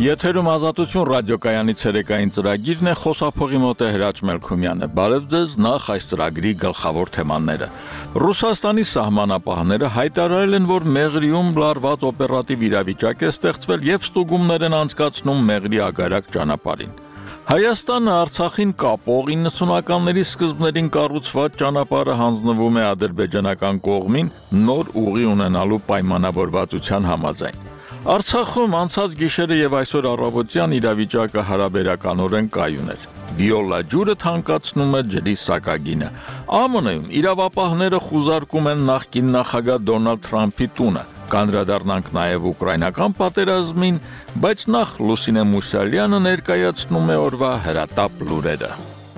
Եթերում ազատություն ռադիոկայանի ցերեկային ծրագիրն է, խոսափողի մոտ է Հրաչ Մելքումյանը։ Բարև ձեզ, նախ այս ծրագրի գլխավոր թեմաները։ Ռուսաստանի սահմանապահները հայտարարել են, որ Մեղրիում լարված օպերատիվ իրավիճակ է ստեղծվել եւ ստուգումներ են անցկացնում Մեղրի ագարակ ճանապարհին։ Հայաստանը Արցախին կապող 90-ականների սկզբներին կառուցված ճանապարհը հանձնվում է ադրբեջանական կողմին նոր ուղի ունենալու պայմանավորվածության համաձայն։ Արցախում անցած գիշերը եւ այսօր առավոտյան իրավիճակը հարաբերականորեն կայուն էր։ Վիոլա ջուրը թանկացնում է ջրի սակագինը։ ԱՄՆ-ում իրավապահները խուզարկում են նախկին նախագահ Դոնալդ Թրամփի տունը։ Կանդրադառնանք նաև ուկրաինական պատերազմին, բայց նախ Լուսինե Մուսալյանը ներկայացնում է օրվա հրատապ լուրերը։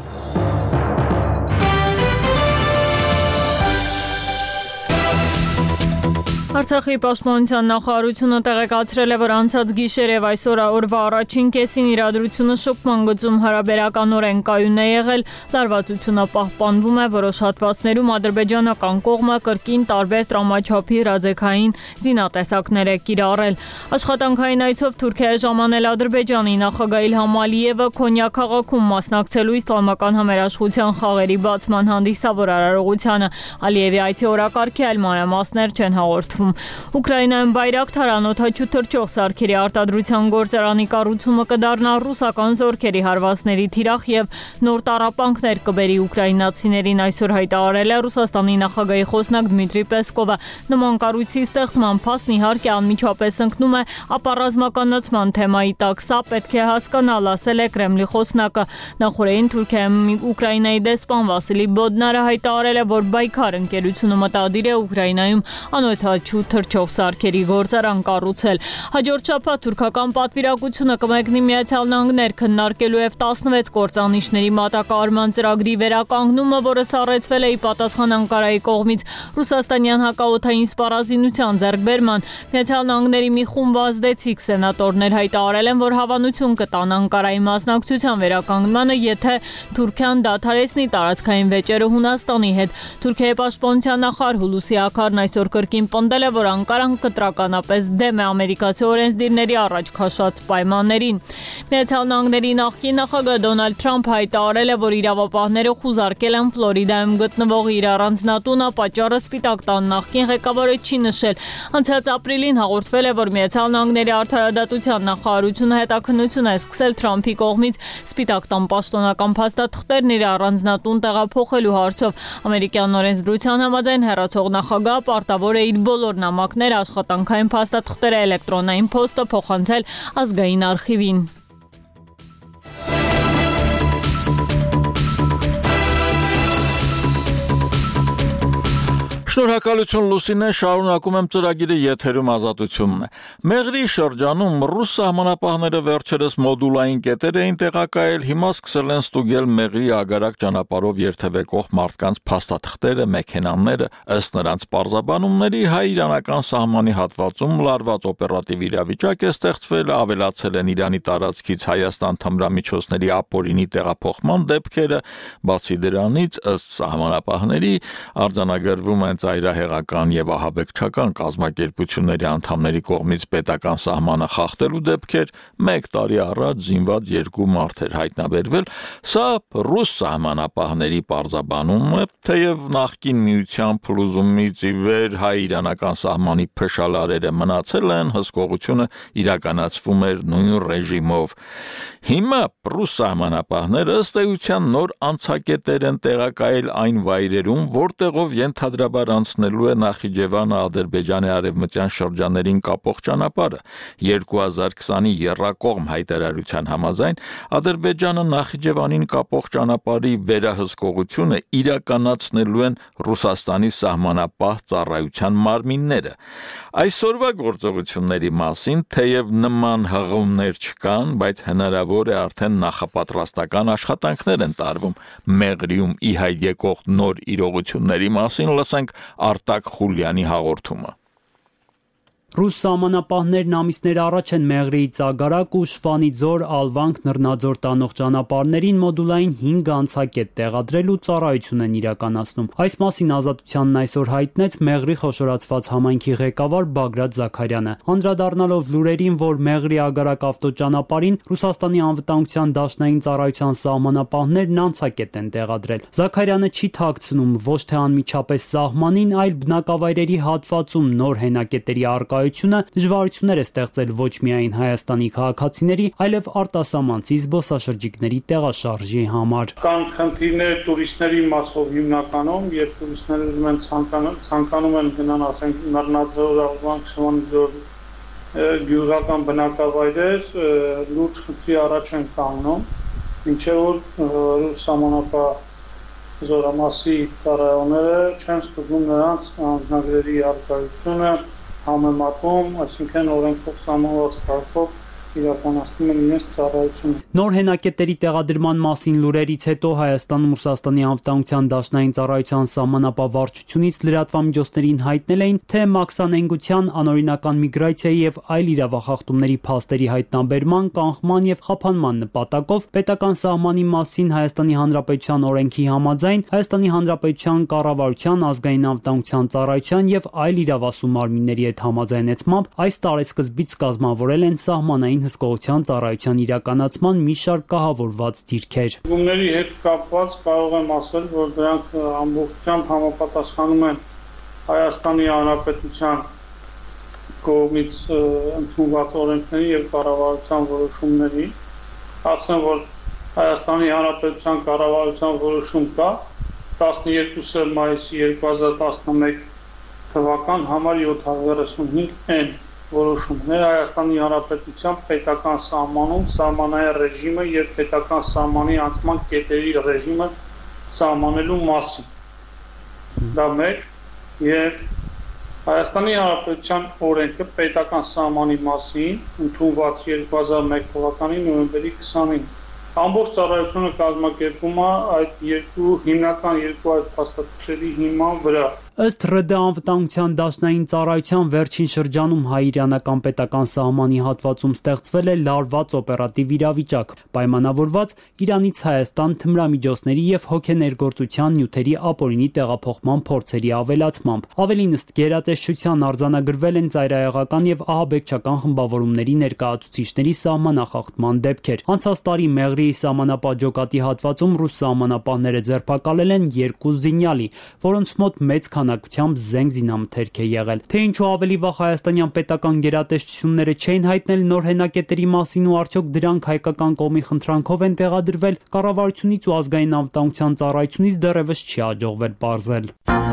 Արցախի պաշտպանության նախարարությունը տեղեկացրել է, որ անցած գիշեր եւ այսօր օրվա առաջին կեսին իրադրությունը շփման գծում հարաբերականորեն կայուն է եղել, լարվածությունը պահպանվում է, որոշ հատվածներում ադրբեջանական կողմը կրկին տարբեր տրամաչափի հրաձեգային զինատեսակներ է կիրառել։ Աշխատանքային այցով Թուրքիա է ժամանել Ադրբեջանի նախագահ Իլհամ Ալիևը Քոնյա քաղաքում մասնակցելու իսլամական համերաշխության խաղերի բացման հանդիսավոր արարողությանը։ Ալիևի այցի օրակարգի այլ մանրամասներ չեն հաղորդվում։ Ուկրաինայում Բայրակթար անօդաչու թռչող սարքերի արտադրության գործարանի կառուցումը կդառնա ռուսական զորքերի հարվածների թիրախ եւ նոր տառապանքներ կբերի ուկրաինացիներին, այսօր հայտարարել է Ռուսաստանի նախագահի խոսնակ Դմիտրի Պեսկովը։ Նման կառույցի ստեղծման փաստն իհարկե անմիջապես ընկնում է ապառազմականացման թեմայի տակ, սա պետք է հասկանալ, ասել է Կրեմլի խոսնակը։ Նախորդին Թուրքիայում Ուկրաինայի դեսպան Վասիլի Բոդնարը հայտարարել է, որ Բայքար ընկերությունը մտադիր է Ուկրաինայում անօդաչու թռչող սարքերի գործարան կառուցել։ Հաջորդ շաբաթ թուրքական պատվիրակությունը կմեկնի Միացյալ Նահանգներ քննարկելու F-16 կործանիչների մատակարարման ծրագրի վերականգնումը, որը սառեցվել է ի պատասխան Անկարայի կողմից ռուսաստանյան հակաօդային սպառազինության ձեռքբերման։ Միացյալ Նահանգների մի խումբ ազդեցիկ սենատորներ հայտարարել են, որ հավանություն կտան Անկարայի մասնակցության վերականգնմանը, եթե Թուրքիան դադարեցնի տարածքային վեճերը Հունաստանի հետ։ Թուրքիայի պաշտպանության նախարար Հուլուսի Աքարն այսօր կրկին պնդել է, որ Անկարան կտրականապես դեմ է ամերիկացի օրենսդիրների առաջ քաշած պայմաններին։ Միացյալ Նահանգների նախկին նախագահ Դոնալդ Թրամփը հայտարարել է, որ իրավապահները խուզարկել են Ֆլորիդայում գտնվող իր առանձնատունը, պատճառը Սպիտակ տան նախկին ղեկավարը չի նշել։ Անցած ապրիլին հաղորդվել է, որ Միացյալ Նահանգների արդարադատության նախարարությունը հետաքննություն է սկսել Թրամփի կողմից Սպիտակ տան պաշտոնական փաստաթղթերն իր առանձնատուն տեղափոխելու հարցով։ Ամերիկյան օրենսդրության համաձայն հեռացող նախագահը պարտավոր է իր բոլոր նամակները, աշխատանքային փաստաթղթերը, էլեկտրոնային փոստը փոխանցել ազգային արխիվին։ Շնորհակալություն Լուսինե, շարունակում եմ ծրագիրը, եթերում ազատությունն է։ Մեղրի շրջանում ռուս սահմանապահները վերջերս մոդուլային կետեր էին տեղակայել, հիմա սկսել են ստուգել Մեղրի ագարակ ճանապարհով երթևեկող մարդկանց փաստաթղթերը, մեքենաները, ըստ նրանց պարզաբանումների հայ-իրանական սահմանի հատվածում լարված օպերատիվ իրավիճակ է ստեղծվել, ավելացել են Իրանի տարածքից Հայաստան թմրամիջոցների ապօրինի տեղափոխման դեպքերը, բացի դրանից, ըստ սահմանապահների, արձանագրվում են ծայրահեղական եւ ահաբեկչական կազմակերպությունների անդամների կողմից պետական սահմանը խախտելու դեպքեր, 1 տարի առաջ զինված 2 մարդ էր հայտնաբերվել, սա ռուս սահմանապահների պարզաբանումը, թեև նախկին միության փլուզումից ի վեր հայ-իրանական սահմանի փշալարերը մնացել են, հսկողությունը իրականացվում էր նույն ռեժիմով։ Հիմա ռուս սահմանապահները ըստ էության նոր անցակետեր են տեղակայել այն վայրերում, որտեղով ենթադրաբար անցնելու է Նախիջևանը Ադրբեջանի արևմտյան շրջաներին կապող ճանապարհը։ 2020-ի եռակողմ հայտարարության համաձայն Ադրբեջանը Նախիջևանին կապող ճանապարհի վերահսկողությունը իրականացնելու են Ռուսաստանի սահմանապահ ծառայության մարմինները։ Այսօրվա գործողությունների մասին թեև նման հղումներ չկան, բայց հնարավոր է արդեն նախապատրաստական աշխատանքներ են տարվում։ Մեղրիում ի հայտ եկող նոր իրողությունների մասին լսենք Արտակ Խուլյանի հաղորդումը։ Ռուս սահմանապահներն ամիսներ առաջ են Մեղրիից Ագարակ ու Շվանի ձոր, Ալվանք, Նռնաձոր տանող ճանապարհներին մոդուլային 5 անցակետ տեղադրել ու ծառայություն են իրականացնում։ Այս մասին Ազատությանն այսօր հայտնեց Մեղրի խոշորացված համայնքի ղեկավար Բագրատ Զաքարյանը։ Անդրադառնալով լուրերին, որ Մեղրի Ագարակ ավտոճանապարհին Ռուսաստանի անվտանգության դաշնային ծառայության սահմանապահներն անցակետ են տեղադրել։ Զաքարյանը չի թաքցնում ոչ թե անմիջապես սահմանին, այլ բնակավայրերի հատվածում նոր հենակետերի առկայությունը դժվարություններ է ստեղծել ոչ միայն Հայաստանի քաղաքացիների, այլև արտասահմանցի զբոսաշրջիկների տեղաշարժի համար։ Կան խնդիրներ տուրիստների մասով հիմնականում, երբ տուրիստները ուզում են ցանկանում են գնան, ասենք Նռնաձոր, Ալվանք, Շվանիձոր գյուղական բնակավայրեր լուրջ խնդրի առաջ են կանգնում, մինչև որ ռուս սահմանապահ զորամասի ծառայողները չեն ստուգում նրանց անձնագրերի առկայությունը, համեմատում, այսինքն օրենքով սահմանված կարգով իրականացնում են իրենց ծառայությունը։ Նոր հենակետերի տեղադրման մասին լուրերից հետո Հայաստանում Ռուսաստանի անվտանգության դաշնային ծառայության սահմանապահ վարչությունից լրատվամիջոցներին հայտնել էին, թե մաքսանենգության, անօրինական միգրացիայի եւ այլ իրավախախտումների փաստերի հայտնաբերման, կանխման եւ խափանման նպատակով պետական սահմանի մասին Հայաստանի Հանրապետության օրենքի համաձայն Հայաստանի Հանրապետության կառավարության, ազգային անվտանգության ծառայության եւ այլ իրավասու մարմինների հետ համաձայնեցմամբ այս տարեսկզբից կազմավորել են սահմանային հսկողության ծառայության իրականացման մի շարք կահավորված դիրքեր։ Գումների հետ կապված կարող եմ ասել, որ դրանք ամբողջությամբ համապատասխանում են Հայաստանի Հանրապետության կողմից ընդունված օրենքների եւ կառավարության որոշումների։ Ասեմ, որ Հայաստանի Հանրապետության կառավարության որոշում կա 12 մայիսի 2011 թվական համար 735N որոշումներ Հայաստանի Հանրապետության պետական սահմանում սահմանային ռեժիմը եւ պետական սահմանի անցման կետերի ռեժիմը սահմանելու մասին։ Դա մեկ եւ Հայաստանի Հանրապետության օրենքը պետական սահմանի մասին ընդունված 2001 թվականի նոյեմբերի 20-ին ամբողջ ծառայությունը կազմակերպում է այդ հիմնական երկու այդ փաստաթղթերի հիման վրա։ Ըստ ՌԴ անվտանգության դաշնային ծառայության վերջին շրջանում հայ-իրանական պետական սահմանի հատվածում ստեղծվել է լարված օպերատիվ իրավիճակ, պայմանավորված Իրանից Հայաստան թմրամիջոցների եւ հոգեներգործության նյութերի ապօրինի տեղափոխման փորձերի ավելացմամբ։ Ավելին ըստ գերատեսչության արձանագրվել են ծայրահեղական եւ ահաբեկչական խմբավորումների ներկայացուցիչների սահմանախախտման դեպքեր։ Անցած տարի Մեղրիի սահմանապահ ջոկատի հատվածում ռուս սահմանապահները ձերբակալել են 2 զինյալի, որոնց մոտ մեծ քանակությամբ զենք զինամթերք է եղել։ Թե ինչու ավելի վաղ հայաստանյան պետական գերատեսչությունները չէին հայտնել նոր հենակետերի մասին ու արդյոք դրանք հայկական կողմի խնդրանքով են տեղադրվել, կառավարությունից ու ազգային անվտանգության ծառայությունից դեռևս չի հաջողվել պարզել։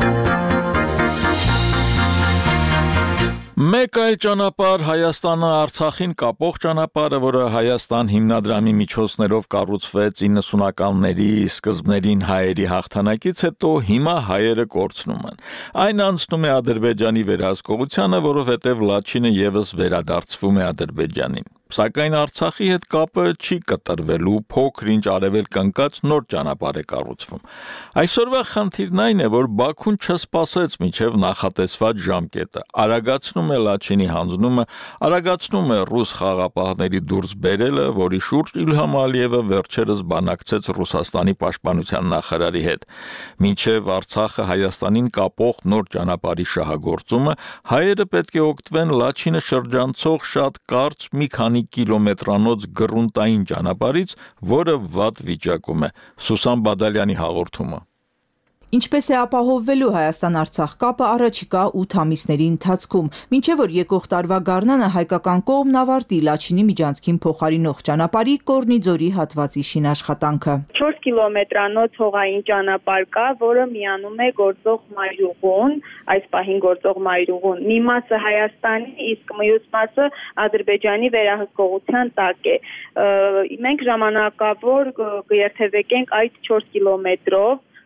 Մեկ այլ ճանապարհ Հայաստանը Արցախին կապող ճանապարհը, որը Հայաստան հիմնադրամի միջոցներով կառուցվեց 90-ականների սկզբներին հայերի հաղթանակից հետո հիմա հայերը կորցնում են։ Այն անցնում է Ադրբեջանի վերահսկողությանը, որովհետև Լաչինը եւս վերադարձվում է Ադրբեջանին։ Սակայն Արցախի հետ կապը չի կտրվելու, փոքր-ինչ արևելք ընկած նոր ճանապարհ է կառուցվում։ Այսօրվա խնդիրն այն է, որ Բաքուն չսպասեց մինչև նախատեսված ժամկետը, արագացնում է Լաչինի հանձնումը, արագացնում է ռուս խաղապահների դուրս բերելը, որի շուրջ Իլհամ Ալիևը վերջերս բանակցեց Ռուսաստանի պաշտպանության նախարարի հետ։ Մինչև Արցախը Հայաստանին կապող նոր ճանապարհի շահագործումը, հայերը պետք է օգտվեն Լաչինը շրջանցող շատ կարճ մի քանի կիլոմետրանոց գրունտային ճանապարհից, որը վատ վիճակում է։ Սուսան Բադալյանի հաղորդումը։ Ինչպես է ապահովվելու Հայաստան-Արցախ կապը առաջիկա 8 ամիսների ընթացքում, մինչև որ եկող տարվա գարնանը հայկական կողմն ավարտի Լաչինի միջանցքին փոխարինող ճանապարհի Կորնիձորի հատվածի շինաշխատանքը։ 4 կիլոմետրանոց հողային ճանապարհ կա, որը միանում է գործող մայրուղուն, այս պահին գործող մայրուղուն։ Մի մասը Հայաստանի, իսկ մյուս մասը Ադրբեջանի վերահսկողության տակ է։ Մենք ժամանակավոր կերթևեկենք այդ 4 կիլոմետրով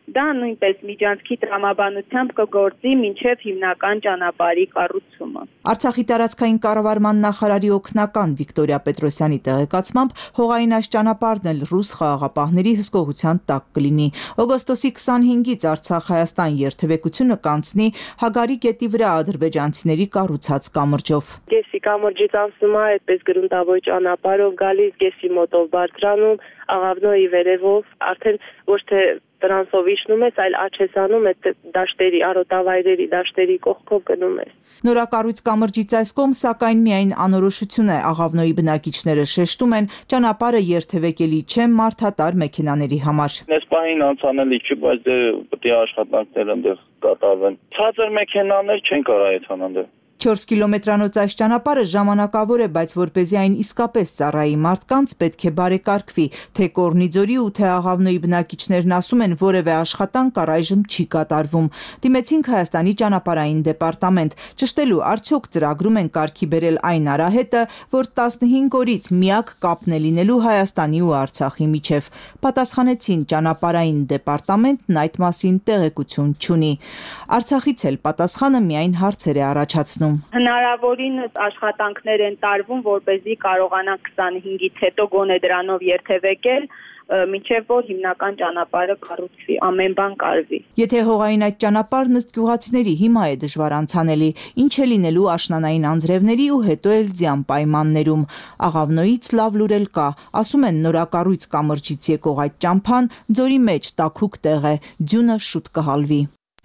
դա նույնպես միջանցքի տրամաբանությամբ կգործի մինչև հիմնական ճանապարհի կառուցումը։ Արցախի տարածքային կառավարման նախարարի օգնական Վիկտորիա Պետրոսյանի տեղեկացմամբ հողային այս ճանապարհն էլ ռուս խաղաղապահների հսկողության տակ կլինի։ Օգոստոսի 25-ից Արցախ-Հայաստան երթևեկությունը կանցնի Հագարի գետի վրա ադրբեջանցիների կառուցած կամրջով։ Գեսի կամրջից անցնում է այդպես գրունտավոր ճանապարհով գալիս, գեսի մոտով բարձրանում, աղավնոյի վերևով, արդեն ոչ թե տրանսով իջնում ես, այլ աչք ես անում այդ դաշտերի, արոտավայրերի դաշտերի կողքով գնում ես։ Նորակառույց կամրջից այս կողմ, սակայն միայն անորոշություն է, Աղավնոյի բնակիչները շեշտում են, ճանապարհը երթևեկելի չէ մարդատար մեքենաների համար։ Այս պահին անցանելի չի, բայց դե պետք է աշխատանքներ այնտեղ կատարվեն։ Ցածր մեքենաներ չեն կարող այդքան այնտեղ։ 4 կիլոմետրանոց այս ճանապարհը ժամանակավոր է, բայց որպեսզի այն իսկապես ծառայի մարդկանց, պետք է բարեկարգվի, թե Կորնիձորի ու թե Աղավնոյի բնակիչներն ասում են, որևէ աշխատանք առայժմ չի կատարվում։ Դիմեցինք Հայաստանի ճանապարհային դեպարտամենտ, ճշտելու արդյոք ծրագրում են կարգի բերել այն արահետը, որ 15 օրից միակ կապն է լինելու Հայաստանի ու Արցախի միջև։ Պատասխանեցին ճանապարհային դեպարտամենտն այդ մասին տեղեկություն չունի։ Արցախից էլ պատասխանը միայն հարցեր է առաջացնում։ Հնարավորինս աշխատանքներ են տարվում, որպեսզի կարողանան 25-ից հետո գոնե դրանով երթևեկել, մինչև որ հիմնական ճանապարհը կառուցվի, ամեն բան կարվի։ Եթե հողային այդ ճանապարհն ըստ գյուղացիների հիմա է դժվար անցանելի, ինչ է լինելու աշնանային անձրևների ու հետո էլ ձյան պայմաններում։ Աղավնոյից լավ լուր էլ կա, ասում են նորակառույց կամրջից եկող այդ ճամփան ձորի մեջ տաքուկ տեղ է, ձյունը շուտ կհալվի։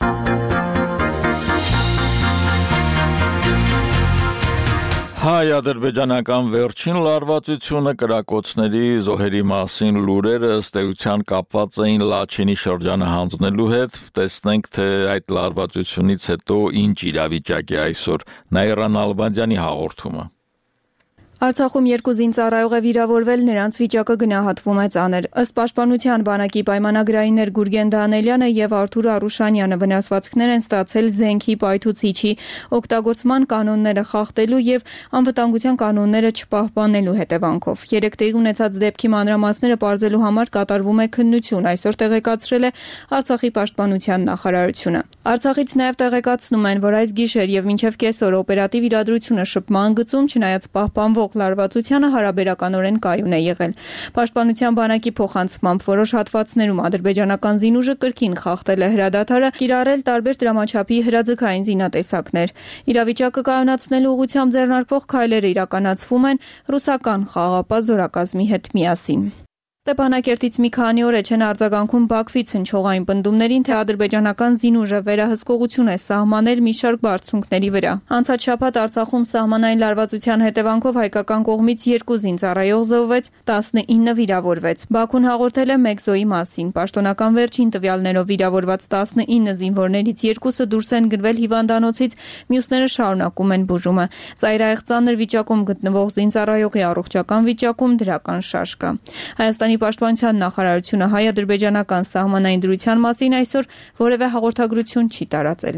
Հայ-ադրբեջանական վերջին լարվածությունը կրակոցների զոհերի մասին լուրերը ըստ էության կապված էին Լաչինի շրջանը հանձնելու հետ, տեսնենք թե այդ լարվածությունից հետո ինչ իրավիճակ է այսօր։ Նաիրան Ալբանդյանի հաղորդումը։ Արցախում 2 զինծառայող է վիրավորվել, նրանց վիճակը գնահատվում է ծանր։ Ըստ Պաշտպանության բանակի պայմանագրայիններ Գուրգեն Դանելյանը եւ Արթուր Արուշանյանը վնասվածքներ են ստացել զենքի պայթուցիչի օգտագործման կանոնները խախտելու եւ անվտանգության կանոնները չպահպանելու հետևանքով։ 3 տեղի ունեցած դեպքի մանրամասները պարզելու համար կատարվում է քննություն, այսօր տեղեկացրել է Արցախի պաշտպանության նախարարությունը։ Արցախից նաեւ տեղեկացնում են, որ այս գիշեր եւ մինչեւ կեսօր օպերատիվ իրադրությունը շփման գծում, չնայած պահպանվող լարվածությանը հարաբերականորեն կայուն է եղել։ Պաշտպանության բանակի փոխանցմամբ որոշ հատվածներում ադրբեջանական զինուժը կրկին խախտել է հրադադարը, կիրառել տարբեր դրամաչափի հրաձգային զինատեսակներ։ Իրավիճակը կայունացնելու ուղղությամբ ձեռնարկվող քայլերը իրականացվում են ռուսական խաղաղապահ զորակազմի հետ միասին։ Ստեփանակերտից մի քանի օր է չեն արձագանքում Բաքվից հնչողային պնդումներին, թե ադրբեջանական զինուժը վերահսկողություն է սահմանել մի շարք բարձունքների վրա։ Անցած շաբաթ Արցախում սահմանային լարվածության հետևանքով հայկական կողմից 2 զինծառայող զոհվեց, 19 վիրավորվեց։ Բաքուն հաղորդել է մեկ զոհի մասին։ Պաշտոնական վերջին տվյալներով վիրավորված 19 զինվորներից 2-ը դուրս են գրվել հիվանդանոցից, մյուսները շարունակում են բուժումը։ Ծայրահեղ ծանր վիճակում գտնվող զինծառայողի առողջական վիճակում դրական շարժ կա։ Հայաստանի Պաշտպանության նախարարությունը հայ-ադրբեջանական սահմանային դրության մասին այսօր որևէ հաղորդագրություն չի տարածել։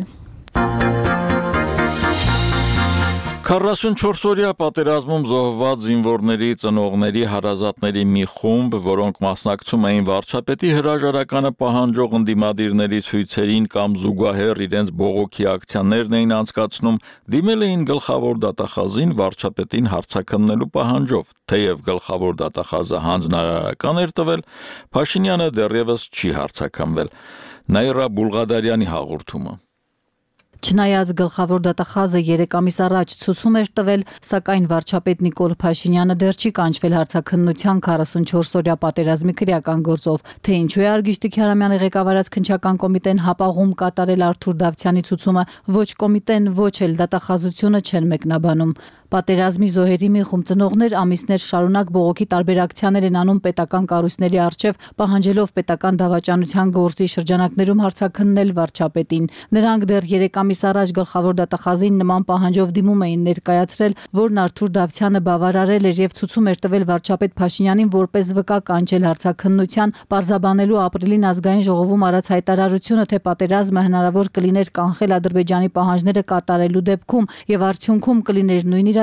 44-օրյա պատերազմում զոհված զինվորների ծնողների հարազատների մի խումբ, որոնք մասնակցում էին վարչապետի հրաժարականը պահանջող ընդդիմադիրների ցույցերին կամ զուգահեռ իրենց բողոքի ակցիաներն էին անցկացնում, դիմել էին գլխավոր դատախազին վարչապետին հարցաքննելու պահանջով, թեև գլխավոր դատախազը հանձնարարական էր տվել, Փաշինյանը դեռևս չի հարցաքննվել։ Նաիրա Բուլղադարյանի հաղորդումը։ Չնայած գլխավոր դատախազը 3 ամիս առաջ ցուցում էր տվել, սակայն վարչապետ Նիկոլ Փաշինյանը դեռ չի կանչվել հարցաքննության 44-օրյա պատերազմի քրեական գործով, թե ինչու է Արգիշտի Քյարամյանի ղեկավարած քննչական կոմիտեն հապաղում կատարել Արթուր Դավթյանի ցուցումը, ոչ կոմիտեն, ոչ էլ դատախազությունը չեն մեկնաբանում։ Պատերազմի զոհերի մի խումբ ծնողներ ամիսներ շարունակ բողոքի տարբեր ակցիաներ են անում պետական կառույցների առջև, պահանջելով պետական դավաճանության գործի շրջանակներում հարցաքննել վարչապետին։ Նրանք դեռ 3 ամիս առաջ գլխավոր դատախազին նման պահանջով դիմում էին ներկայացրել, որն Արթուր Դավթյանը բավարարել էր եւ ցուցում էր տվել վարչապետ Փաշինյանին որպես վկա կանչել հարցաքննության, պարզաբանելու ապրիլին ազգային ժողովում արած հայտարարությունը, թե պատերազմը հնարավոր կլիներ կանխել Ադրբեջանի պահանջները կատարելու դեպքում եւ արդյունքում կլիներ նույն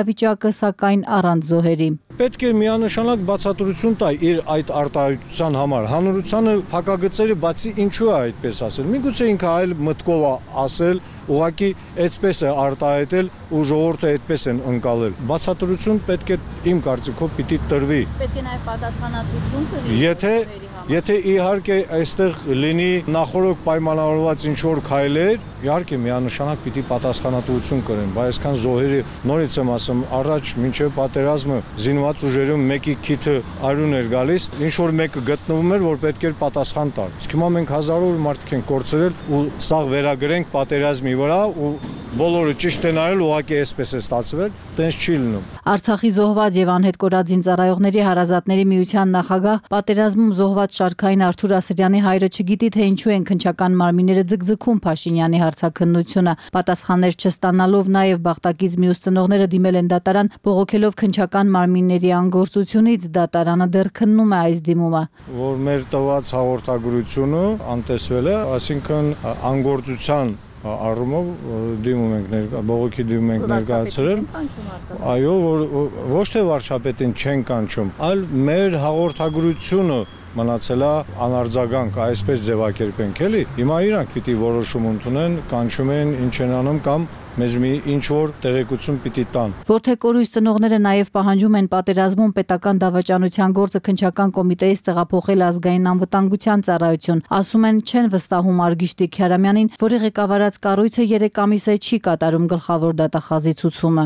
իրավիճակը, սակայն առանց զոհերի։ Պետք է միանշանակ բացատրություն տա իր այդ արտահայտության համար։ Հանրությանը փակագծերը բացի ինչու է այդպես ասել։ Միգուցե ինքը այլ մտքով է ասել, ուղղակի այդպես է արտահայտել ու ժողովուրդը այդպես են ընկալել։ Բացատրություն պետք է իմ կարծիքով պիտի տրվի։ Պետք է նաև պատասխանատվություն կրի։ Եթե իհարկե այստեղ լինի նախորդ պայմանավորված ինչ-որ քայլեր, իհարկե միանշանակ պիտի պատասխանատվություն կրեն, բայց այսքան զոհերի նորից եմ ասում, առաջ մինչև պատերազմը զինված ուժերում մեկի քիթը արյուն էր գալիս, ինչ-որ մեկը գտնվում էր, որ պետք էր պատասխան տալ։ Իսկ հիմա մենք հազարավոր մարդիկ ենք կորցրել ու սաղ վերագրենք պատերազմի վրա ու բոլորը ճիշտ են արել, ուղղակի այսպես է ստացվել, տենց չի լինում։ Արցախի զոհված եւ անհետ կորած զինծառայողների հարազատների միության նախագահ պատերազմում զոհված շարքային Արթուր Ասրյանի հայրը չգիտի թե ինչու են քնչական մարմինները ձգձգում Փաշինյանի հարցաքննությունը։ Պատասխաններ չստանալով նաև Բաղդակից մյուս ծնողները դիմել են դատարան, բողոքելով քնչական մարմինների անգործությունից, դատարանը դեռ քննում է այս դիմումը։ Որ մեր տված հաղորդագրությունը անտեսվել է, այսինքն անգործության առումով դիմում ենք բողոքի դիմում ենք ներկայացրել։ Այո, որ ոչ թե վարչապետին չեն կանչում, այլ մեր հաղորդագրությունը մնացել է անարձագանք, այսպես ձևակերպենք էլի։ Հիմա իրանք պիտի որոշում ընդունեն, կանչում են, ինչ են անում կամ մեզ մի ինչ-որ տեղեկություն պիտի տան։ Որդեկորույս ծնողները նաև պահանջում են պատերազմում պետական դավաճանության գործը քննչական կոմիտեից տեղափոխել ազգային անվտանգության ծառայություն։ Ասում են չեն վստահում Արգիշտի Քյարամյանին, որի ղեկավարած կառույցը 3 ամիս է չի կատարում գլխավոր դատախազի ցուցումը։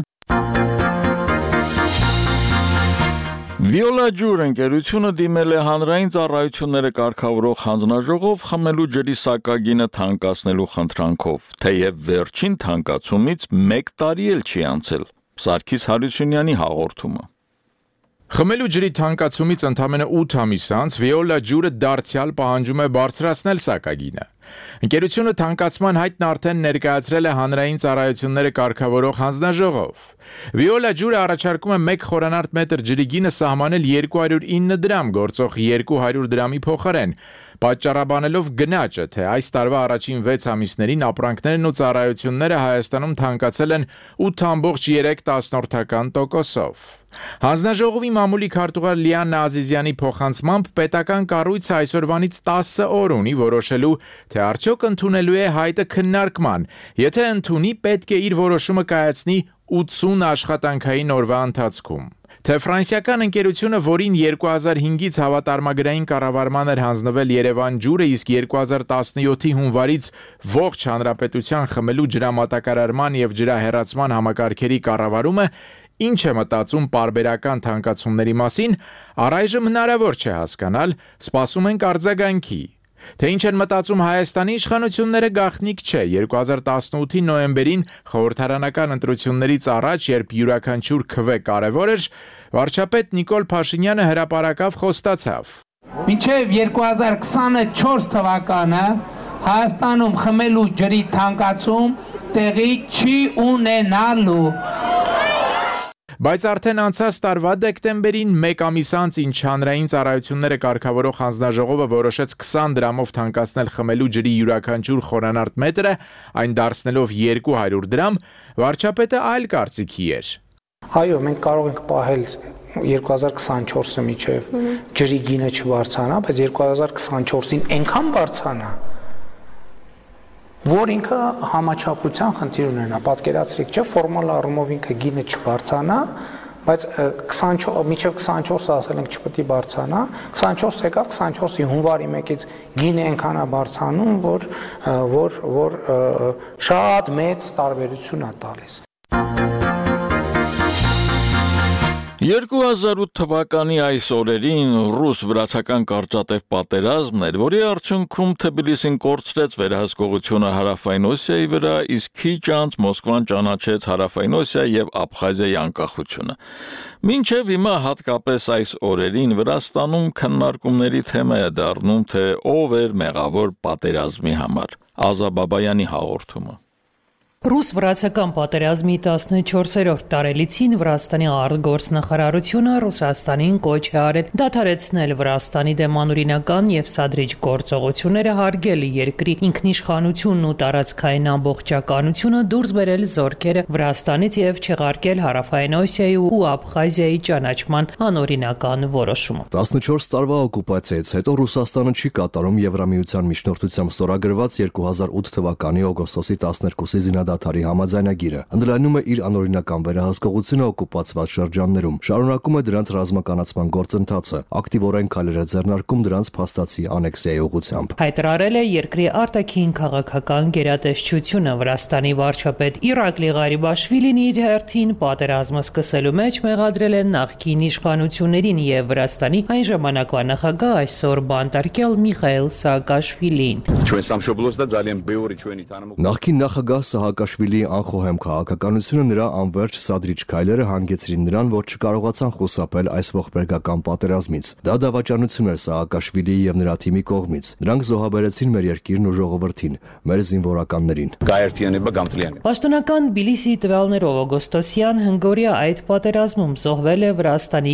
Վիոլա ջուր ընկերությունը դիմել է հանրային ծառայությունները կարգավորող հանձնաժողով խմելու ջրի սակագինը թանկացնելու խնդրանքով, թեև վերջին թանկացումից 1 տարի էլ չի անցել։ Սարգիս Հարությունյանի հաղորդումը։ Խմելու ջրի թանկացումից ընդամենը 8 ամիս անց Վիոլա ջուրը դարձյալ պահանջում է բարձրացնել սակագինը։ Ընկերությունը թանկացման հայտն արդեն ներկայացրել է հանրային ծառայությունները կարգավորող հանձնաժողով։ Վիոլա ջուրը առաջարկում է 1 խորանարդ մետր ջրի գինը սահմանել 209 դրամ գործող 200 դրամի փոխարեն, պատճառաբանելով գնաճը, թե այս տարվա առաջին 6 ամիսներին ապրանքներն ու ծառայությունները Հայաստանում թանկացել են 8.3%-ով։ Հանձնաժողովի մամուլի քարտուղար Լիաննա Ազիզյանի փոխանցմամբ պետական կառույցը այսօրվանից 10 օր ունի որոշելու, թե արդյոք ընդունելու է հայտը քննարկման, եթե ընդունի, պետք է իր որոշումը կայացնի 80 աշխատանքային օրվա ընթացքում։ Թե ֆրանսիական ընկերությունը, որին 2005-ից հավատարմագրային կառավարման էր հանձնվել Երևան ջուրը, իսկ 2017-ի հունվարից ողջ հանրապետության խմելու ջրամատակարարման եւ ջրահեռացման համակարգերի կառավարումը ինչ է մտածում պարբերական թանկացումների մասին, առայժմ հնարավոր չէ հասկանալ, սպասում ենք արձագանքի։ Թե ինչ են մտածում Հայաստանի իշխանությունները գաղտնիք չէ։ 2018-ի նոյեմբերին խորհրդարանական ընտրություններից առաջ, երբ յուրաքանչյուր քվե կարևոր էր, վարչապետ Նիկոլ Փաշինյանը հրապարակավ խոստացավ. Մինչև 2024 թվականը Հայաստանում խմելու ջրի թանկացում տեղի չի ունենալու։ Բայց արդեն անցած տարվա դեկտեմբերին 1 ամիս անց ինչ հանրային ծառայությունները կարգավորող հանձնաժողովը որոշեց 20 դրամով թանկացնել խմելու ջրի յուրաքանչյուր խորանարդ մետրը, այն դարձնելով 200 դրամ, վարչապետը այլ կարծիքի էր։ Այո, մենք կարող ենք պահել 2024-ը միջև ջրի գինը չբարձրանա, բայց 2024-ին այնքան բարձրանա, որ ինքը համաչափության խնդիր ունենա, պատկերացրեք, չէ, ֆորմալ առումով ինքը գինը չբարձրանա, բայց մինչև 24-ը ասել ենք չպետք է բարձրանա, 24 եկավ, 24-ի հունվարի 1-ից գինը այնքան է բարձրանում, որ շատ մեծ տարբերություն է տալիս։ 2008 թվականի այս օրերին ռուս-վրացական կարճատև պատերազմն էր, որի արդյունքում Թբիլիսին կորցրեց վերահսկողությունը Հարավային Օսիայի վրա, իսկ քիչ անց Մոսկվան ճանաչեց Հարավային Օսիա եւ Աբխազիայի անկախությունը։ Մինչև հիմա հատկապես այս օրերին Վրաստանում քննարկումների թեմա է դառնում, թե ով էր մեղավոր պատերազմի համար։ Ազա Բաբայանի հաղորդումը։ Ռուս-վրացական պատերազմի 14-րդ տարելիցին Վրաստանի արտգործնախարարությունը Ռուսաստանին կոչ է արել դադարեցնել Վրաստանի դեմ անօրինական եւ սադրիչ գործողությունները, հարգել երկրի ինքնիշխանությունն ու տարածքային ամբողջականությունը, դուրս բերել զորքերը Վրաստանից եւ չեղարկել Հարավային Օսիայի ու Աբխազիայի ճանաչման անօրինական որոշումը։ 14 տարվա օկուպացիայից հետո Ռուսաստանը չի կատարում Եվրամիության միջնորդությամբ ստորագրված 2008 թվականի օգոստոսի 12-ի զինադադարի համաձայնագիրը, ընդլայնում է իր անօրինական վերահսկողությունը օկուպացված շրջաններում, շարունակում է դրանց ռազմականացման գործընթացը, ակտիվորեն քայլեր է ձեռնարկում դրանց փաստացի անեքսիայի ուղղությամբ։ Հայտարարել է երկրի արտաքին քաղաքական գերատեսչությունը։ Վրաստանի վարչապետ Իրակլի Ղարիբաշվիլին իր հերթին պատերազմը սկսելու մեջ մեղադրել է նախկին իշխանություններին եւ Վրաստանի այն ժամանակվա նախագահ, այսօր բանտարկյալ Միխայիլ Սաակաշվիլին։ Նախկին նախագահ Սահակաշվիլիի անխոհեմ քաղաքականությունը, նրա անվերջ սադրիչ քայլերը հանգեցրին նրան, որ չկարողացան խուսափել այս ողբերգական պատերազմից։ Դա դավաճանություն էր Սահակաշվիլիի եւ նրա թիմի կողմից։ Նրանք զոհաբերեցին մեր երկիրն ու ժողովրդին, մեր զինվորականներին։ Պաշտոնական Բիլիսի տվյալներով օգոստոսյան հնգօրյա այդ պատերազմում զոհվել է Վրաստանի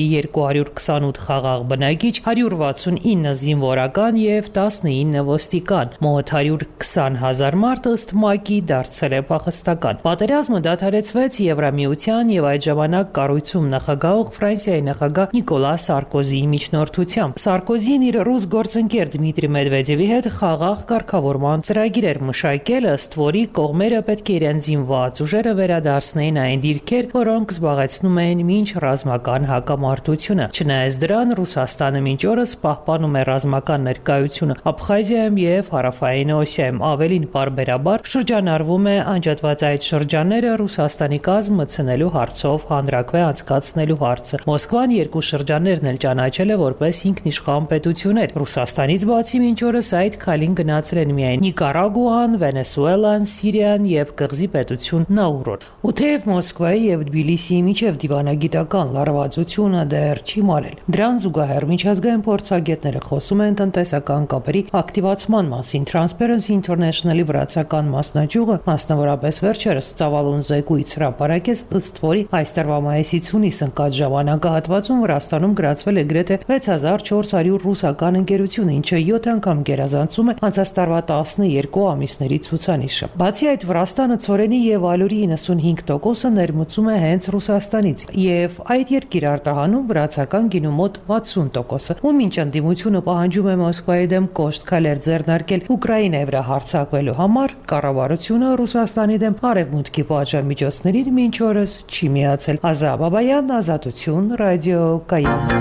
228 խաղաղ բնակիչ, 169 զինվորական եւ 19 ոստիկան։ Մոտ 120,000 մարդ ըստ ՄԱԿ-ի դարձել է փախստական։ Պատերազմը դադարեցվեց Եվրամիության եւ այդ ժամանակ կառույցում նախագահող Ֆրանսիայի նախագահ Նիկոլա Սարկոզիի միջնորդությամբ։ Սարկոզին իր ռուս գործընկեր Դմիտրի Մեդվեդևի հետ խաղաղ կարգավորման ծրագիր էր մշակել, ըստ որի կողմերը պետք է իրենց զինված ուժերը վերադարձնեին այն դիրքեր, որոնք զբաղեցնում էին մինչ ռազմական հակամարտությունը։ Չնայած դրան, Ռուսաստանը մինչ օրս պահպանում է ռազմական ներկայությունը Աբխազիայում եւ Հարավային Օսիայում, ավելին պարբերաբար շրջանառվում է անջատված այդ շրջանները Ռուսաստանի կազմ մտցնելու հարցով հանրաքվե անցկացնելու հարցը։ Մոսկվան երկու շրջաններն էլ ճանաչել է որպես ինքնիշխան պետություններ։ Ռուսաստանից բացի մինչ օրս այդ քայլին գնացել են միայն Նիկարագուան, Վենեսուելան, Սիրիան եւ կղզի պետություն Նաուրոն։ Ու թեև Մոսկվայի եւ Թբիլիսիի միջև դիվանագիտական լարվածությունը դեռ չի մարել, դրան զուգահեռ միջազգային փորձագետները խոսում են տնտեսական կապերի ակտիվացման մասին։ Transparency International-ի վրացական մասնաճյուղը մասնավորապես վերջերս ծավալուն զեկույց հրապարակեց, ըստ որի այս տարվա մայիսից հունիս ընկած ժամանակահատվածում Վրաստանում գրացվել է գրեթե 6400 ռուսական ընկերություն, ինչը 7 անգամ գերազանցում է անցած տարվա 12 ամիսների ցուցանիշը։ Բացի այդ, Վրաստանը ցորենի եւ ալյուրի 95%-ը ներմուծում է հենց Ռուսաստանից, եւ այդ երկիր արտահանում վրացական գինու մոտ 60%-ը։ Ու մինչ ընդդիմությունը պահանջում է Մոսկվայի դեմ կոշտ քայլեր ձեռնարկել Ուկրաինայի վրա հարձակվելու համար, կառավարությունը Ռուսաստանի դեմ արևմուտքի պատժամիջոցներին մինչ օրս չի միացել։ Ազա Բաբայան, Ազատություն, Ռադիո Կայան։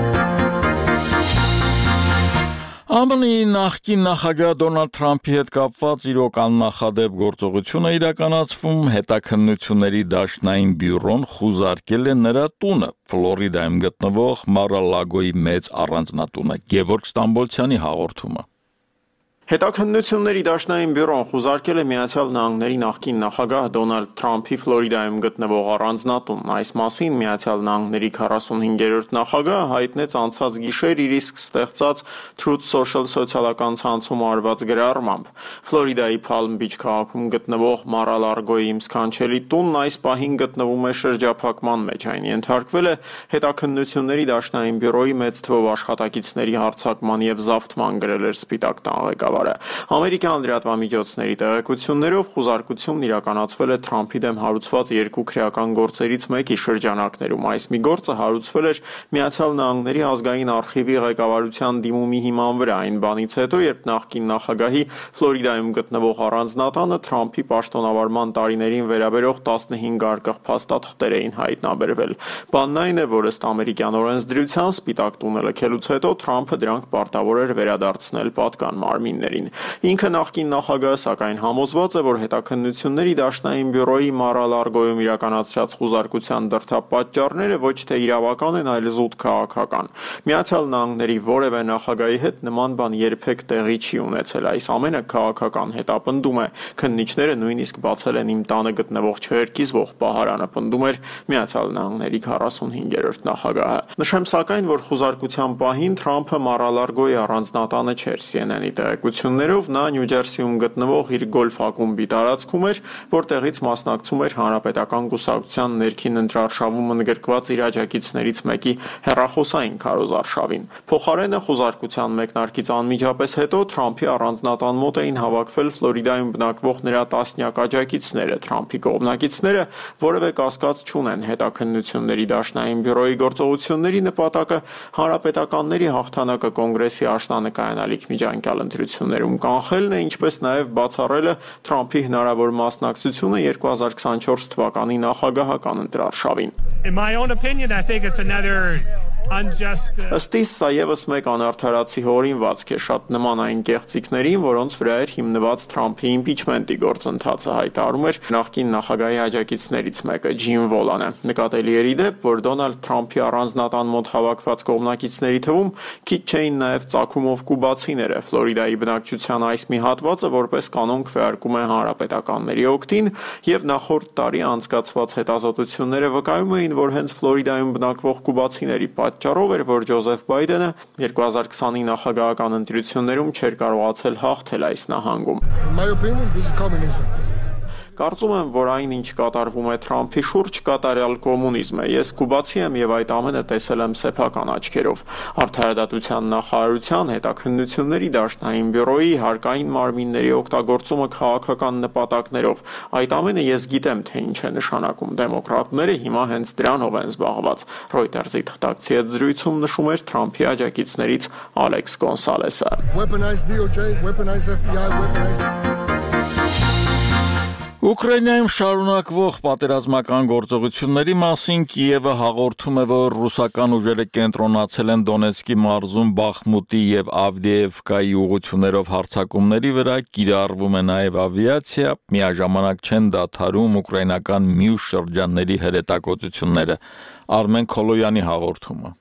ԱՄՆ-ի նախկին նախագահ Դոնալդ Թրամփի հետ կապված իրոք աննախադեպ գործողությունը իրականացվում հետաքննությունների դաշնային բյուրոն խուզարկել է նրա տունը, Ֆլորիդայում գտնվող Մար-a-Լագոյի մեծ առանձնատունը։ Գևորգ Ստամբոլցյանի հաղորդումը։ Հետաքննությունների դաշնային բյուրոն խուզարկել է Միացյալ Նահանգների նախկին նախագահ Դոնալդ Թրամփի Ֆլորիդայում գտնվող առանձնատունն։ Այս մասին Միացյալ Նահանգների 45-րդ նախագահը հայտնեց անցած գիշեր իր իսկ ստեղծած Truth Social սոցիալական ցանցում արված գրառմամբ։ Ֆլորիդայի Palm Beach քաղաքում գտնվող Mar-a-Lagoի իմ սքանչելի տունն այս պահին գտնվում է շրջափակման մեջ։ Այն ենթարկվել է հետաքննությունների դաշնային բյուրոյի մեծ թվով աշխատակիցների հարձակման եւ զավթման, գրել էր Սպիտակ տան ղեկավարը։ Ամերիկյան լրատվամիջոցների տեղեկություններով խուզարկությունն իրականացվել է Թրամփի դեմ հարուցված երկու քրեական գործերից մեկի շրջանակներում։ Այս մի գործը հարուցվել էր Միացյալ Նահանգների ազգային արխիվի ղեկավարության դիմումի հիման վրա, այն բանից հետո, երբ նախկին նախագահի Ֆլորիդայում գտնվող առանձնատանը Թրամփի պաշտոնավարման տարիներին վերաբերող 15 արկղ փաստաթղթեր էին հայտնաբերվել։ Բանն այն է, որ ըստ ամերիկյան օրենսդրության Սպիտակ տունը լքելուց հետո Թրամփը դրանք պարտավոր էր վերադարձնել պատկան մարմիններին։ Ինքը նախկին նախագահը սակայն համոզված է, որ հետաքննությունների դաշնային բյուրոյի Mar-a-Lagoյում իրականացրած խուզարկության դրդապատճառները ոչ թե իրավական են, այլ զուտ քաղաքական։ Միացյալ Նահանգների որևէ նախագահի հետ նման բան երբեք տեղի չի ունեցել։ Այս ամենը քաղաքական հետապնդում է։ Քննիչները նույնիսկ բացել են իմ տանը գտնվող չհերկիզվող պահարանը, պնդում էր Միացյալ Նահանգների 45-րդ նախագահը։ Նշեմ սակայն, որ խուզարկության պահին Թրամփը Mar-a-Lagoյի առանձնատանը չէր, CNN-ի հետաքննություններով նա Նյու Ջերսիում գտնվող իր գոլֆ ակումբի տարածքում էր, որտեղից մասնակցում էր Հանրապետական կուսակցության ներքին ընտրարշավում ընդգրկված իր աջակիցներից մեկի հեռախոսային քարոզարշավին։ Փոխարենը խոզարկության մեկնարկից անմիջապես հետո Թրամփի առանձնատան մոտ էին հավաքվել Ֆլորիդայում բնակվող նրա տասնյակ աջակիցները։ Թրամփի կողմնակիցները որևէ կասկած չունեն հետաքննությունների դաշնային բյուրոյի գործողությունների նպատակը հանրապետականների հաղթանակը կոնգրեսի աշնանկայանալիք միջանկյալ ընտրություններում կանխելն է, ինչպես նաև բացառելը Թրամփի հնարավոր մասնակցությունը 2024 թվականի նախագահական ընտրարշավին։ In my own opinion, I think it's another Ըստ իս սա ևս մեկ անարդարացի հորինվածք է շատ նման այն կեղծիքներին, որոնց վրա էր հիմնված Թրամփի իմպիչմենտի գործընթացը, հայտարարում էր նախկին նախագահի աջակիցներից մեկը Ջիմ Վոլանը։ Նկատելի էր ի դեպ, որ Դոնալդ Թրամփի առանձնատան մոտ հավաքված կողմնակիցների թվում քիչ չէին նաև ծագումով կուբացիները։ Ֆլորիդայի բնակչության այս մի հատվածը որպես կանոն քվեարկում է հանրապետականների օգտին, եւ նախորդ տարի անցկացված հետազոտությունները վկայում էին, որ հենց Ֆլորիդայում բնակվող կուբացիների պատճառով էր, որ Ջոզեֆ Բայդենը 2020-ի նախագահական ընտրություններում չէր կարողացել հաղթել այս նահանգում։ Կարծում եմ, որ այն, ինչ կատարվում է Թրամփի շուրջ, կատարյալ կոմունիզմ է։ Ես կուբացի եմ եւ այդ ամենը տեսել եմ սեփական աչքերով։ Արդարադատության նախարարության հետաքննությունների դաշնային բյուրոյի հարկային մարմինների օգտագործումը քաղաքական նպատակներով։ Այդ ամենը ես գիտեմ, թե ինչ է նշանակում։ Դեմոկրատները հիմա հենց դրանով են զբաղված։ Reuters-ի թղթակցի հետ զրույցում նշում էր Թրամփի աջակիցներից Ալեքս Գոնսալեսը։ Ուկրաինայում շարունակվող պատերազմական գործողությունների մասին Կիևը հաղորդում է, որ ռուսական ուժերը կենտրոնացել են Դոնեցկի մարզում Բախմուտի եւ Ավդիևկայի ուղղություններով հարձակումների վրա, կիրառվում է նաեւ ավիացիա, միաժամանակ չեն դադարում ուկրաինական մյուս շրջանների հրետակոծությունները։ Արմեն Քոլոյանի հաղորդումը։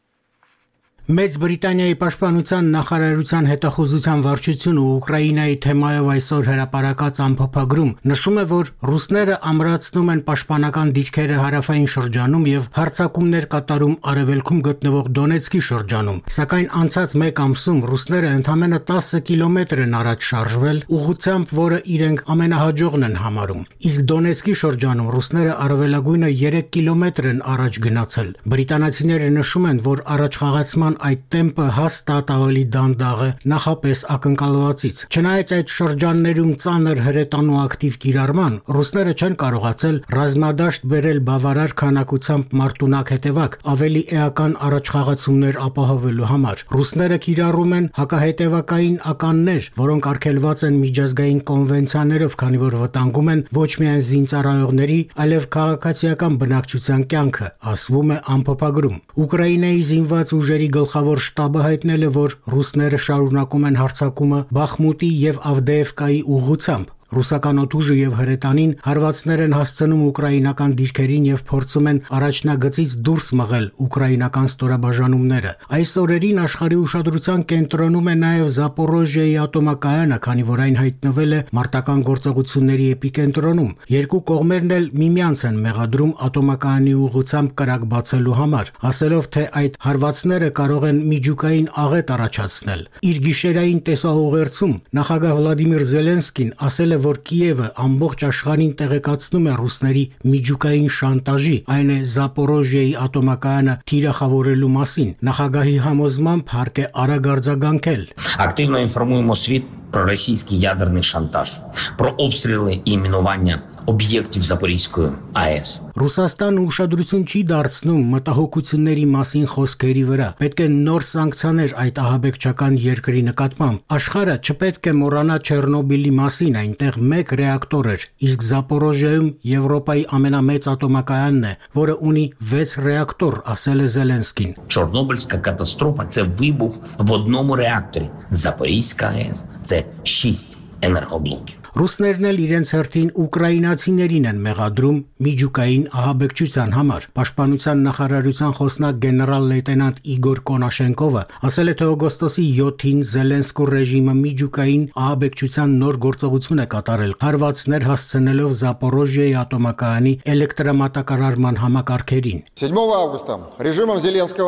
Մեծ Բրիտանիայի պաշտպանության նախարարության հետախուզության վարչությունը Ուկրաինայի թեմայով այսօր հրապարակած ամփոփագրում նշում է, որ ռուսները ամրացնում են պաշտպանական դիրքերը հարավային շրջանում եւ հարձակումներ կատարում արևելքում գտնվող Դոնեցկի շրջանում, սակայն անցած մեկ ամսում ռուսները ընդամենը 10 կիլոմետր են առաջ շարժվել, ուղղությամբ, որը իրենք ամենահաջողն են համարում։ Իսկ Դոնեցկի շրջանում ռուսները առավելագույնը 3 կիլոմետր են առաջ գնացել։ Բրիտանացիները նշում են, որ առաջխաղացման այդ տեմպը հաստատ ավելի դանդաղ է նախապես ակնկալվածից։ Չնայած այդ շրջաններում ծանր հրետանու ակտիվ կիրառման, ռուսները չեն կարողացել ռազմադաշտ բերել բավարար քանակությամբ մարտունակ հետևակ, ավելի էական առաջխաղացումներ ապահովելու համար։ Ռուսները կիրառում են հակահետևակային ականներ, որոնք արգելված են միջազգային կոնվենցիաներով, քանի որ վտանգում են ոչ միայն զինծառայողների, այլև քաղաքացիական բնակչության կյանքը, ասվում է ամփոփագրում։ Ուկրաինայի զինված ուժերի գլխավոր շտաբը հայտնել է, որ ռուսները շարունակում են հարձակումը Բախմուտի եւ Ավդեևկայի ուղղությամբ։ Ռուսական օդուժը եւ հրետանին հարվածներ են հասցնում ուկրաինական դիրքերին եւ փորձում են առաջնագծից դուրս մղել ուկրաինական ստորաբաժանումները։ Այս օրերին աշխարհի ուշադրության կենտրոնում է նաեւ Զապորոժիայի ատոմակայանը, քանի որ այն հայտնվել է մարտական գործողությունների էպիկենտրոնում։ Երկու կողմերն էլ միմյանց են մեղադրում ատոմակայանի ուղղությամբ կրակ բացելու համար, ասելով, թե այդ հարվածները կարող են միջուկային աղետ առաջացնել։ Իր գիշերային տեսահողերցում նախագահ Վլադիմիր Զելենսկին ասել է, որ Կիևը ամբողջ աշխարհին տեղեկացնում է ռուսների միջուկային շանտաժի, այն է Զապորոժիայի ատոմակայանը թիրախավորելու մասին։ Նախագահի համոզմամբ հարկ է արագ արձագանքել։ Активно інформуємо світ про російський ядерний шантаж, про обстріли і мінування об'єктів Запорізької АЕС. Ռուսաստանը ուշադրություն չի դարձնում մտահոգությունների մասին խոսքերի վրա։ Պետք է նոր սանկցիաներ այդ ահաբեկչական երկրի նկատմամբ։ Աշխարհը չպետք է մոռանա Չեռնոբիլի մասին, այնտեղ 1 ռեակտոր էր, իսկ Զապորոժիայում Եվրոպայի ամենամեծ ատոմակայանն է, որը ունի 6 ռեակտոր, ասել է Զելենսկին։ Чорнобильська катастрофа – це вибух в одному реакторі. Запорізька АЕС – це 6 էներգոբլոկів։ Ռուսներն էլ իրենց հերթին ուկրաինացիներին են մեղադրում միջուկային ահաբեկչության համար։ Պաշտպանության նախարարության խոսնակ գեներալ լեյտենանտ Իգոր Կոնաշենկովը ասել է, թե օգոստոսի 7-ին Զելենսկու ռեժիմը միջուկային ահաբեկչության նոր գործողություն է կատարել, հարվածներ հասցնելով Զապորոժիայի ատոմակայանի էլեկտրամատակարարման համակարգերին։ 7 августа режимом Зеленского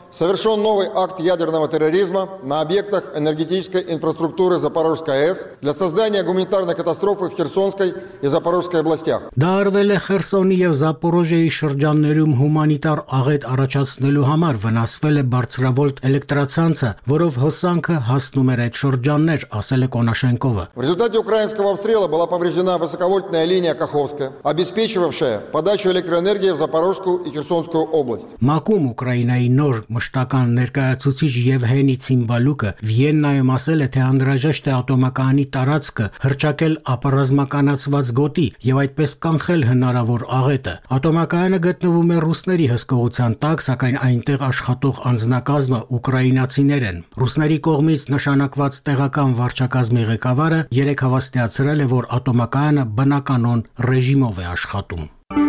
совершен новый акт ядерного терроризма на объектах энергетической инфраструктуры Запорожской АЭС для создания гуманитарной катастрофы в Херсонской и Запорожской областях. Դա արվել է Խերսոնի եւ Զապորոժիայի շրջաններում հումանիտար աղետ առաջացնելու համար վնասվել է բարձրավոլտ էլեկտրացանցը, որով հոսանքը հասնում էր այդ շրջաններ, ասել է Կոնաշենկովը. В результате украинского обстрела была повреждена высоковольтная линия Каховская, обеспечивавшая подачу электроэнергии в Запорожскую и Херсонскую область. Մակում Ուկրաինայի նոր մշտական ներկայացուցիչ Եվհենի Ցիմբալուկը Վիեննայում ասել է, թե անհրաժեշտ է ատոմակայանի տարածքը հրճակել ապառազմականացված գոտի եւ այդպես կանխել հնարավոր աղետը։ Ատոմակայանը գտնվում է ռուսների հսկողության տակ, սակայն այնտեղ աշխատող անձնակազմը ուկրաինացիներ են։ Ռուսների կողմից նշանակված տեղական վարչակազմի ղեկավարը երեք հավաստիացրել է, որ ատոմակայանը բնականոն ռեժիմով է աշխատում։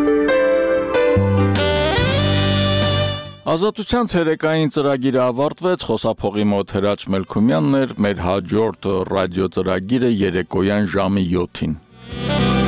Ազատության ցերեկային ծրագիրը ավարտվեց, խոսափողի մոտ Հրաչ Մելքումյանն էր, մեր հաջորդ ռադիո ծրագիրը երեկոյան ժամի 7-ին։